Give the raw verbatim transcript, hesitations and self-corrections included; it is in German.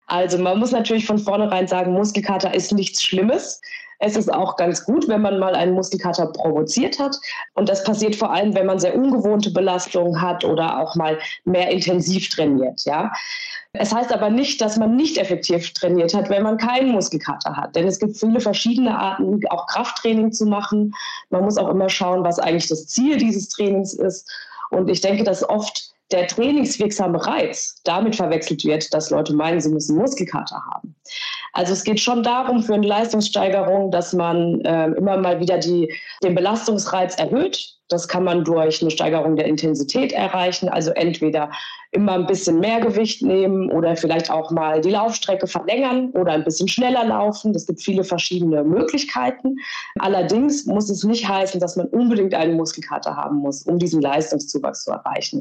Also man muss natürlich von vornherein sagen, Muskelkater ist nichts Schlimmes. Es ist auch ganz gut, wenn man mal einen Muskelkater provoziert hat. Und das passiert vor allem, wenn man sehr ungewohnte Belastungen hat oder auch mal mehr intensiv trainiert. Ja? Es heißt aber nicht, dass man nicht effektiv trainiert hat, wenn man keinen Muskelkater hat. Denn es gibt viele verschiedene Arten, auch Krafttraining zu machen. Man muss auch immer schauen, was eigentlich das Ziel dieses Trainings ist. Und ich denke, dass oft der trainingswirksame Reiz damit verwechselt wird, dass Leute meinen, sie müssen Muskelkater haben. Also es geht schon darum, für eine Leistungssteigerung, dass man äh, immer mal wieder die, den Belastungsreiz erhöht. Das kann man durch eine Steigerung der Intensität erreichen, also entweder immer ein bisschen mehr Gewicht nehmen oder vielleicht auch mal die Laufstrecke verlängern oder ein bisschen schneller laufen. Es gibt viele verschiedene Möglichkeiten. Allerdings muss es nicht heißen, dass man unbedingt einen Muskelkater haben muss, um diesen Leistungszuwachs zu erreichen.